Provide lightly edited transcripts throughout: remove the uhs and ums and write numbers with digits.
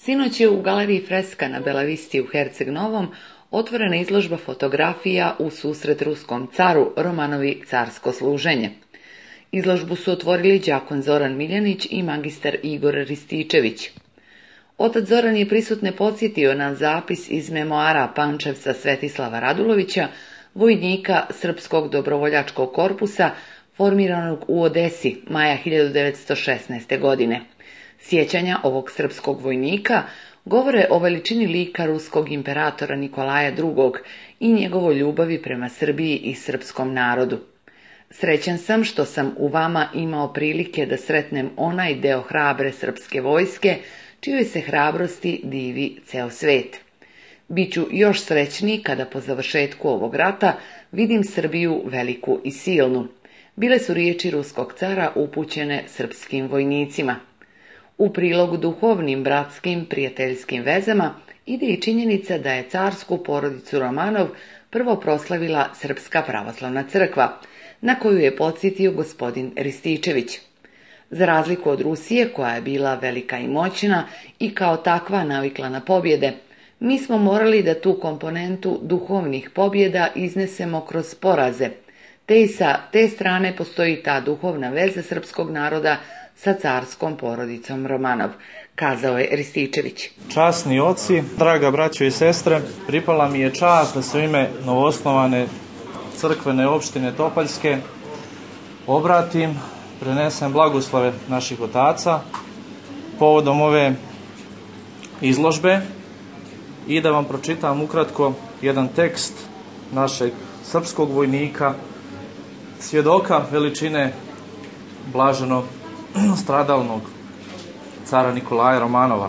Sinoć je u galeriji Freska na Belavisti u Herceg Novom otvorena izložba fotografija u susret ruskom caru Romanovi carsko služenje. Izložbu su otvorili đakon Zoran Miljanić i magistar Igor Rističević. Otac Zoran je prisutne podsjetio na zapis iz memoara Pančevca Svetislava Radulovića, vojnika Srpskog dobrovoljačkog korpusa formiranog u Odesi maja 1916. godine. Sjećanja ovog srpskog vojnika govore o veličini lika ruskog imperatora Nikolaja II. I njegovoj ljubavi prema Srbiji i srpskom narodu. Srećan sam što sam u vama imao prilike da sretnem onaj deo hrabre srpske vojske, čijoj se hrabrosti divi ceo svet. Biću još srećniji kada po završetku ovog rata vidim Srbiju veliku i silnu. Bile su riječi ruskog cara upućene srpskim vojnicima. U prilogu duhovnim, bratskim, prijateljskim vezama ide i činjenica da je carsku porodicu Romanov prvo proslavila Srpska pravoslavna crkva, na koju je podsjetio gospodin Rističević. Za razliku od Rusije, koja je bila velika i moćna i kao takva navikla na pobjede, mi smo morali da tu komponentu duhovnih pobjeda iznesemo kroz poraze, te i sa te strane postoji ta duhovna veza srpskog naroda sa carskom porodicom Romanov, kazao je Rističević. Časni oci, draga braćo i sestre, pripala mi je čast da se u ime novoosnovane crkvene opštine Topaljske obratim, prenesem blagoslove naših otaca povodom ove izložbe i da vam pročitam ukratko jedan tekst našeg srpskog vojnika, svjedoka veličine blaženo stradalnog cara Nikolaja Romanova.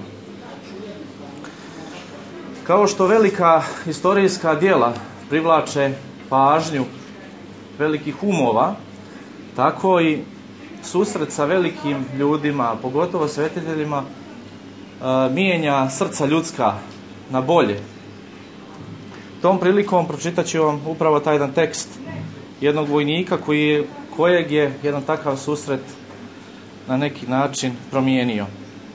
Kao što velika istorijska djela privlače pažnju velikih umova, tako i susret sa velikim ljudima, pogotovo svetiteljima, mijenja srca ljudska na bolje. Tom prilikom pročitat ću vam upravo taj jedan tekst jednog vojnika kojeg je jedan takav susret na neki način promijenio.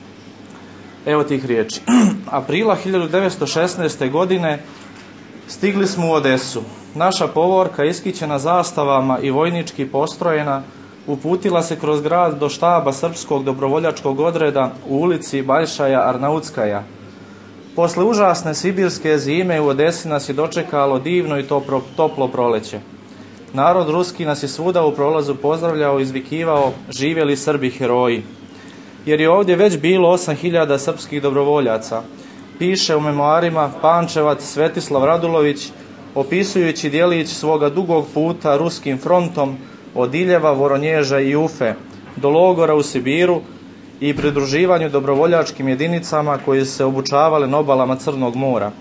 Evo tih riječi. Aprila 1916. godine stigli smo u Odesu. Naša povorka, iskićena zastavama i vojnički postrojena, uputila se kroz grad do štaba Srpskog dobrovoljačkog odreda u ulici Baljšaja Arnautskaja. Posle užasne sibirske zime u Odesi nas je dočekalo divno i toplo proleće. Narod ruski nas je svuda u prolazu pozdravljao i izvikivao: živjeli Srbi heroji. Jer je ovdje već bilo 8.000 srpskih dobrovoljaca, piše u memoarima Pančevac Svetislav Radulović, opisujući djelić svoga dugog puta ruskim frontom od Iljeva, Voronježa i Ufe do logora u Sibiru i pridruživanju dobrovoljačkim jedinicama koje se obučavale na obalama Crnog mora.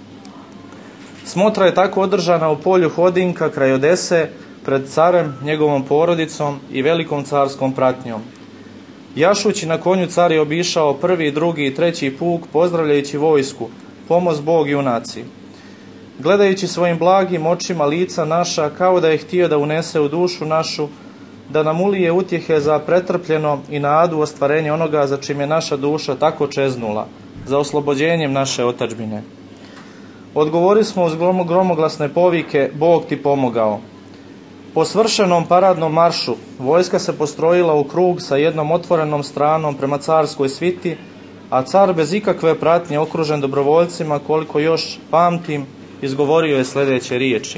Smotra je tako održana u polju Hodinka kraj Odese pred carem, njegovom porodicom i velikom carskom pratnjom. Jašući na konju, car je obišao prvi, drugi i treći puk, pozdravljajući vojsku, pomoz Bog junaci. Gledajući svojim blagim očima lica naša, kao da je htio da unese u dušu našu, da nam ulije utjehe za pretrpljeno i nadu ostvarenje onoga za čim je naša duša tako čeznula, za oslobođenjem naše otadžbine. Odgovori smo uz gromoglasne povike: Bog ti pomogao. Po svršenom paradnom maršu vojska se postrojila u krug sa jednom otvorenom stranom prema carskoj sviti, a car bez ikakve pratnje, okružen dobrovoljcima koliko još pamtim, izgovorio je sljedeće riječi: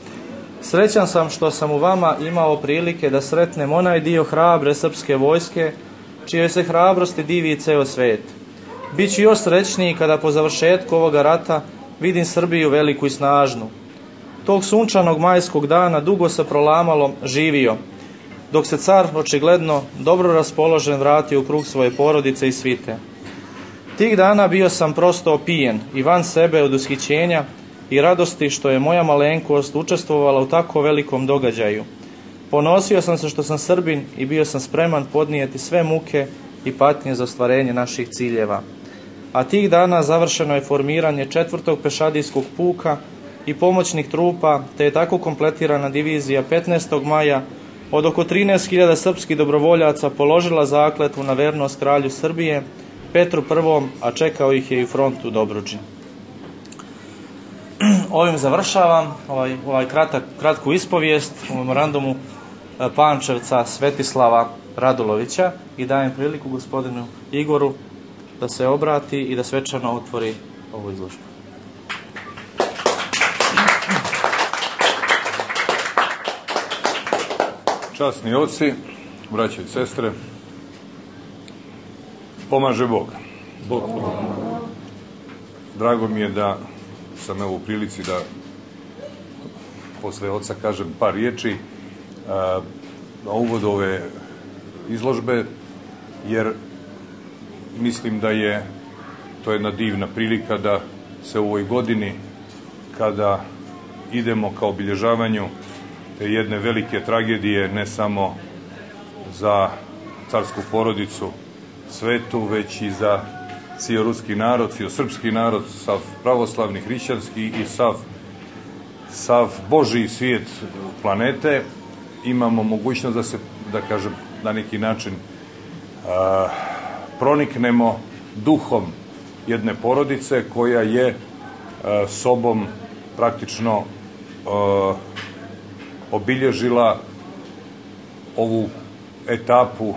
srećan sam što sam u vama imao prilike da sretnem onaj dio hrabre srpske vojske, čije se hrabrosti divi ceo svet. Biću još srećniji kada po završetku ovoga rata vidim Srbiju veliku i snažnu. Tog sunčanog majskog dana dugo se prolamalo živio, dok se car očigledno dobro raspoložen vratio u krug svoje porodice i svite. Tih dana bio sam prosto opijen i van sebe od ushićenja i radosti što je moja malenkost učestvovala u tako velikom događaju. Ponosio sam se što sam Srbin i bio sam spreman podnijeti sve muke i patnje za ostvarenje naših ciljeva. A tih dana završeno je formiranje 4. pešadijskog puka i pomoćnih trupa, te je tako kompletirana divizija 15. maja od oko 13.000 srpskih dobrovoljaca položila zakletvu na vernost kralju Srbije Petru I, a čekao ih je i front u Dobruđi. Ovim završavam ovaj kratku ispovijest u memorandumu Pančevca Svetislava Radulovića i dajem priliku gospodinu Igoru da se obrati i da svečano otvori ovu izložbu. Časni oci, braće i sestre, pomaže Bog. Drago mi je da sam u prilici da posle oca kažem par riječi na uvod ove izložbe, jer mislim da je to jedna divna prilika da se u ovoj godini, kada idemo ka obilježavanju te jedne velike tragedije, ne samo za carsku porodicu svetu, već i za cijel ruski narod, cijel srpski narod, sav pravoslavni, hrišćanski i sav Božji svijet planete, imamo mogućnost da se, da kažem, na neki način proniknemo duhom jedne porodice koja je sobom praktično obilježila ovu etapu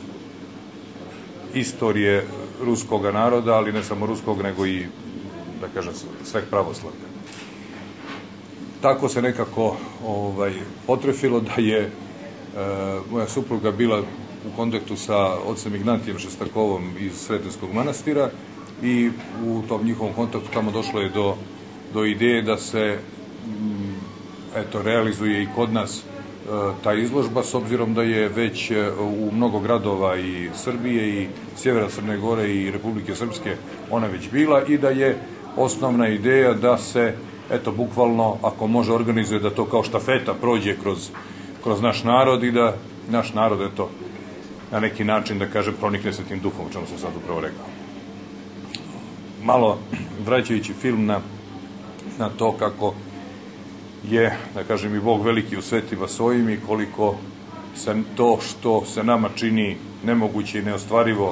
istorije ruskog naroda, ali ne samo ruskog, nego i, da kažem, sveg pravoslavlja. Tako se nekako potrefilo da je moja supruga bila u kontaktu sa ocem Ignatijem Šestakovom iz Sretenskog manastira i u tom njihovom kontaktu tamo došlo je do ideje da se realizuje i kod nas ta izložba, s obzirom da je već u mnogo gradova i Srbije i sjevera Crne Gore i Republike Srpske ona već bila i da je osnovna ideja da se, bukvalno, ako može, organizuje da to kao štafeta prođe kroz naš narod i da naš narod, na neki način, da kažem, pronikne se tim duhom, o čemu sam sad upravo rekao. Malo vraćajući film na to kako je, da kažem, i Bog veliki u svetima svojim i koliko se to što se nama čini nemoguće i neostvarivo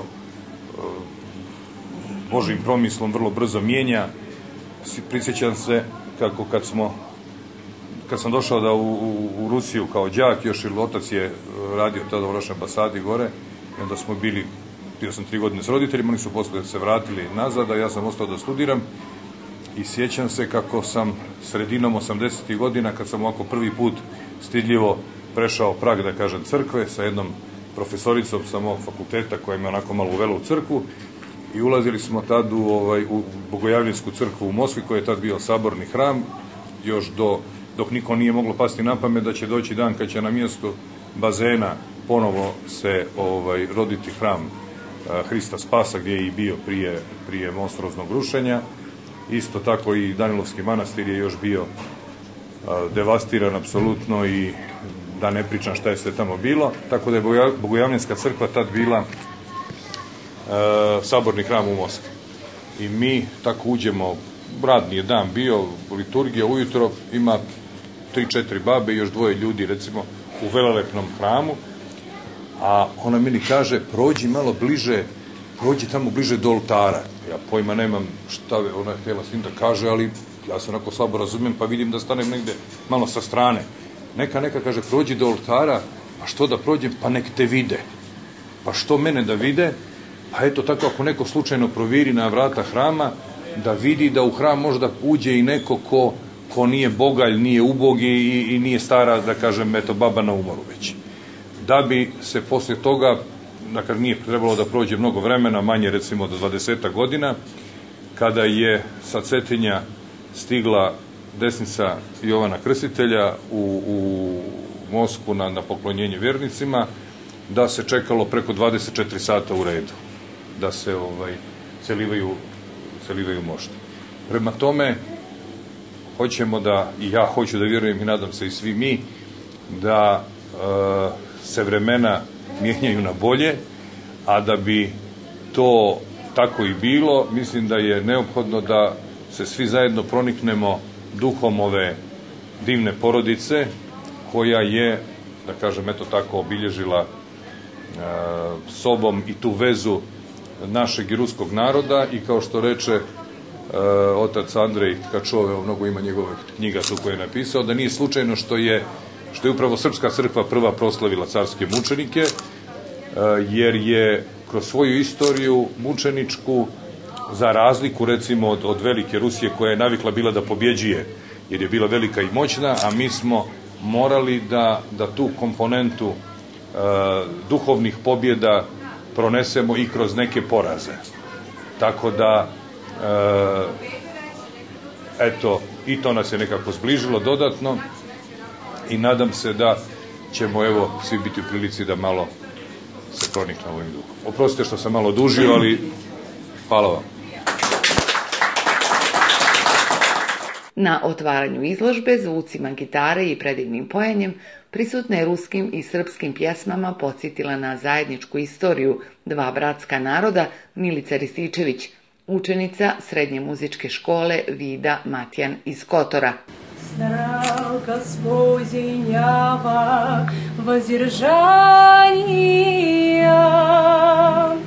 Božjim promislom vrlo brzo mijenja. Prisjećam se kako kad sam došao u Rusiju kao đak, još ili otac je radio tada u našoj ambasadi gore, i onda smo bio sam 3 godine s roditeljima, oni su posle se vratili nazad, a ja sam ostao da studiram. I sjećam se kako sam sredinom 80. godina, kad sam ovako prvi put stidljivo prešao prag, da kažem, crkve sa jednom profesoricom sa mog fakulteta koja me onako malo uvela u crkvu i ulazili smo tad u Bogojavljinsku crkvu u Moskvi, koja je tad bio saborni hram, još dok niko nije moglo pasti na pamet da će doći dan kad će na mjestu bazena ponovo se roditi hram Hrista Spasa, gdje je i bio prije monstruoznog rušenja. Isto tako i Danilovski manastir je još bio devastiran apsolutno i da ne pričam šta je sve tamo bilo. Tako da je Bogojavljanska crkva tad bila saborni hram u Moskvi. I mi tako uđemo, radni je dan bio, liturgija ujutro, ima 3-4 babe i još 2 ljudi, recimo, u velelepnom hramu, a ona meni kaže, prođi malo bliže, prođi tamo bliže do oltara. Ja pojma nemam šta ona je htjela s tim da kaže, ali ja se onako slabo razumijem, pa vidim da stanem negde malo sa strane. Neka kaže, prođi do oltara, a što da prođem? Pa nek te vide. Pa što mene da vide? Pa tako, ako neko slučajno proviri na vrata hrama, da vidi da u hram možda uđe i neko ko nije bogalj, nije ubogi i nije stara, da kažem, baba na umoru već. Da bi se poslije toga, dakle, nije trebalo da prođe mnogo vremena, manje recimo do 20 godina, kada je sa Cetinja stigla desnica Jovana Krstitelja u Moskvu na poklonjenje vjernicima, da se čekalo preko 24 sata u redu, da se selivaju mošti. Prema tome, hoćemo da, i ja hoću da vjerujem i nadam se i svi mi, da se vremena mijenjaju na bolje, a da bi to tako i bilo, mislim da je neophodno da se svi zajedno proniknemo duhom ove divne porodice koja je, da kažem, tako obilježila sobom i tu vezu našeg i ruskog naroda i kao što reče otac Andrej Tkačov, mnogo ima njegove knjiga tu koje je napisao, da nije slučajno što je upravo Srpska crkva prva proslavila carske mučenike, jer je kroz svoju istoriju mučeničku, za razliku recimo od velike Rusije koja je navikla bila da pobjeđuje, jer je bila velika i moćna, a mi smo morali da tu komponentu duhovnih pobjeda pronesemo i kroz neke poraze. Tako da eto, i to nas je nekako zbližilo dodatno i nadam se da ćemo evo svi biti u prilici da malo se proniknemo ovim duhom. Oprostite što sam malo dužio, ali hvala vam. Na otvaranju izložbe zvucima gitare i predivnim pojenjem prisutna je ruskim i srpskim pjesmama podsjetila na zajedničku istoriju dva bratska naroda Milica Rističević, učenica Srednje muzičke škole Vida Matjan iz Kotora. Старал Господь Ява воздержания,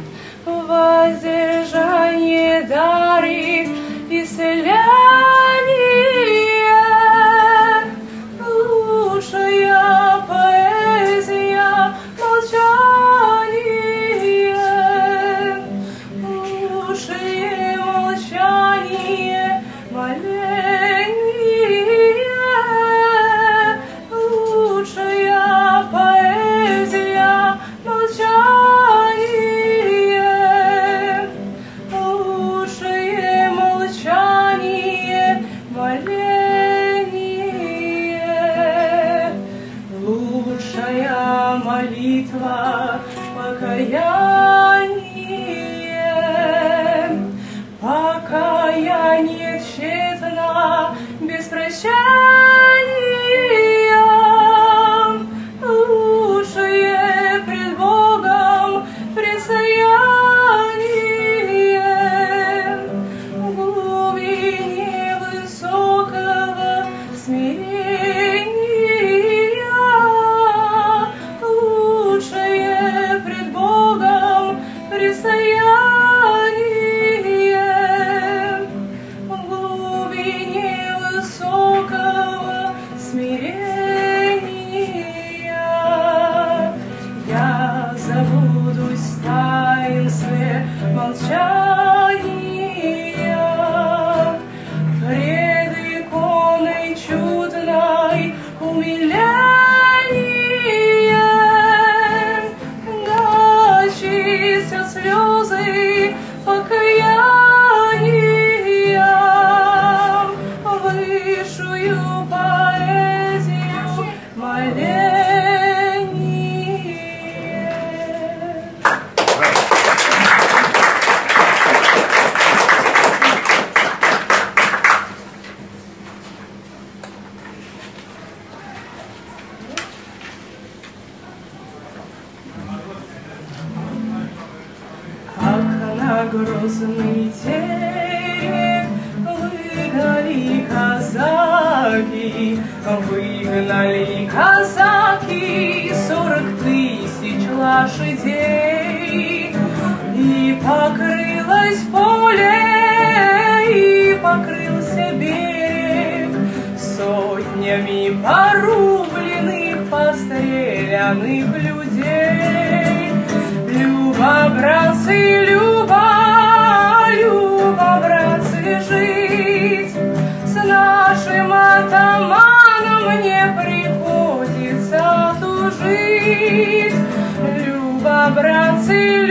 воздержание дарит исцеление, лучшая поэзия молчание, лучшее молчание моление. Молитва, покаяние, покаяние тщетно, без прощания, лучшее пред Богом предстояние, в глубине высокого смирения. Пред иконой чудной умиления гасятся слезы покаяния, высшую поэзию моления. Грозный терек выгнали казаки 40 000 лошадей, и покрылось поле, и покрылся берег сотнями порубленных, постреляных людей. Люба, братцы, Люба, братцы, жить с нашим атаманом мне приходится тужить. Люба, братцы,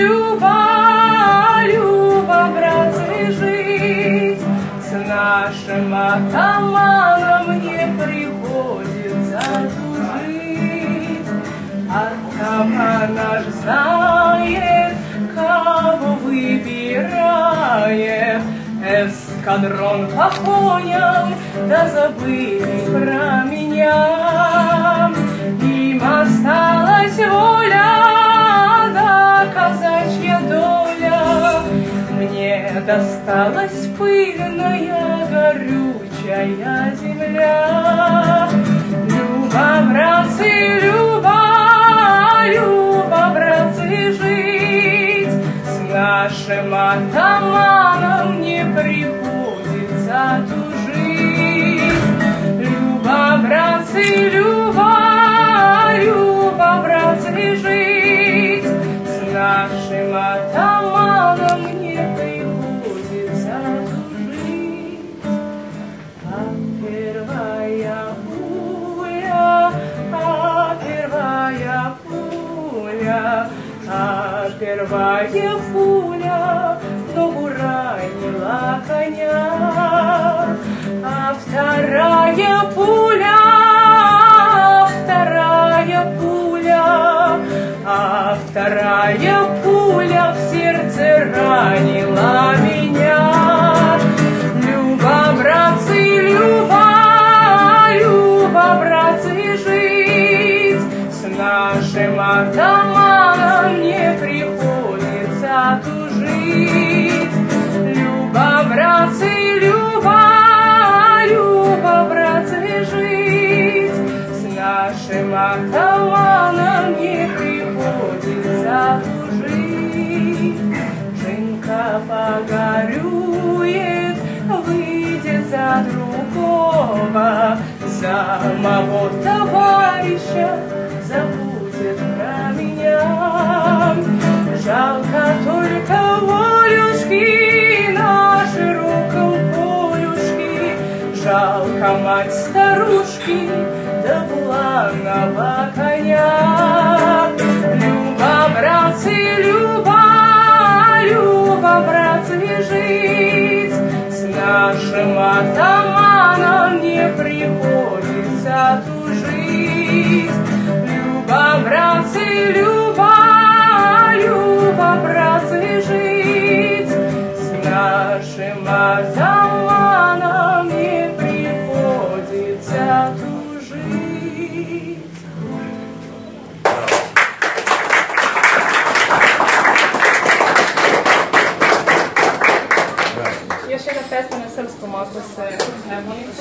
Люба, братцы, жить с нашим атаманом мне приходится тужить. Атаман наш знает, кого выбирает, эскадрон по коням, да забыли про меня. Им осталась воля, да казачья доля, мне досталась пыльная горючая земля. Люба, братцы, Люба, братцы, жить с нашим атаманам не приходится тужить. Люба, братцы, люба, братцы, жить. С нашим атаманом не приходится тужить. А первая пуля, первая пуля в ногу ранила коня, а вторая пуля в сердце ранила меня. Люба, братцы, люба, братцы, жить. С нашим атаманом не приходится тужить. Люба, братцы, люба, братцы, жить. С нашим атаманом не приходится тужить. Женька погорюет, выйдет за другого, за моего товарища забудет про меня. Жалко только волюшки на широком полюшке, жалко мать старушки да буланого коня. Люба, братцы, люба, братцы, жить. С нашим атаманом не приходится тужить. Люба, братцы, люба, братцы, жить. С нашим атаманом не приходится тужить. Još jedna pesma na srpskom, ako se ne molite.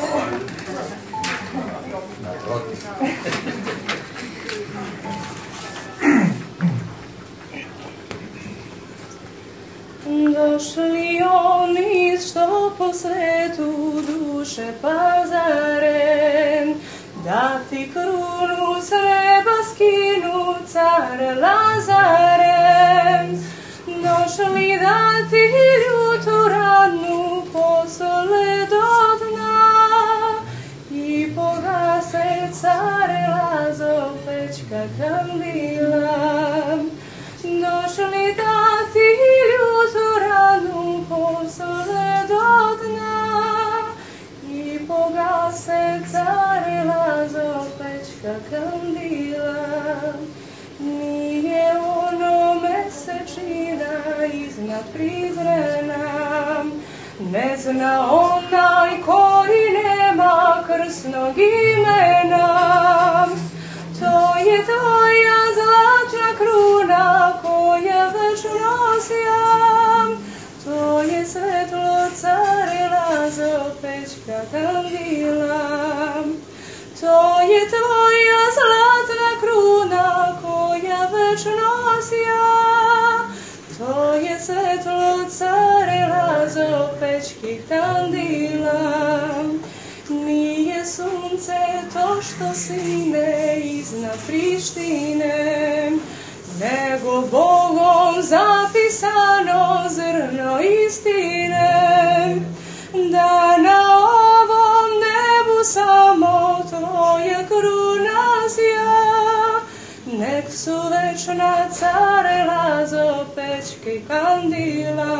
Došli oni što po svetu duše pazare, da ti krunu s neba skinu, care Lazare. Došli da ti ljutu ranu posole do dna i pogase, care Lazo, pečka kandila. Došli da ti ljutu ranu posole do dna i pogase, care Lazo, pečka kandila. Nije ono mesečina iznad prizrena, ne zna onaj koji nema krsnog imena. To je tvoja zlatna kruna koja večno sjam, to je svetlo care Lazo, pečka kandila. To je tvoja zlatna kruna koja večno sja, to je svetlo care Lazo, pečkih kandila. Nije sunce to što sine iznad Prištine, nego Bogom zapisano zrno istine, da na ovom nebu samo tvoja kruna sja. Nek su večna care Lazo, pečki kandila,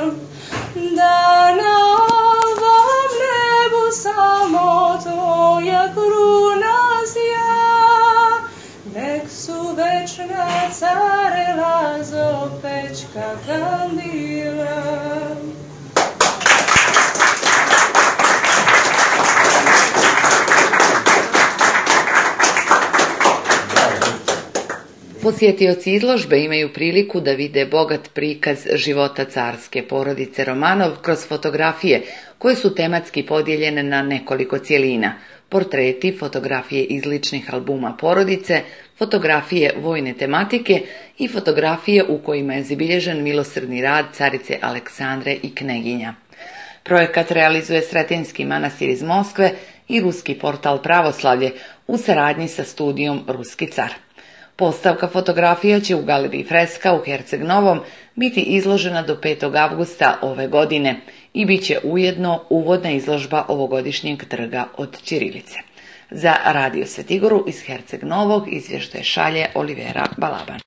da na ovom nebu samo tvoja kruna sja. Nek su večna care Lazo, pečka kandila. Posjetioci izložbe imaju priliku da vide bogat prikaz života carske porodice Romanov kroz fotografije koje su tematski podijeljene na nekoliko cjelina. Portreti, fotografije iz ličnih albuma porodice, fotografije vojne tematike i fotografije u kojima je zabilježen milosrdni rad carice Aleksandre i kneginja. Projekat realizuje Sretenjski manastir iz Moskve i ruski portal Pravoslavlje u saradnji sa studijom Ruski car. Postavka fotografija će u galeriji Freska u Herceg Novom biti izložena do 5. avgusta ove godine i bit će ujedno uvodna izložba ovogodišnjeg trga od ćirilice. Za Radio Svetigoru iz Herceg Novog izvještaj šalje Olivera Balaban.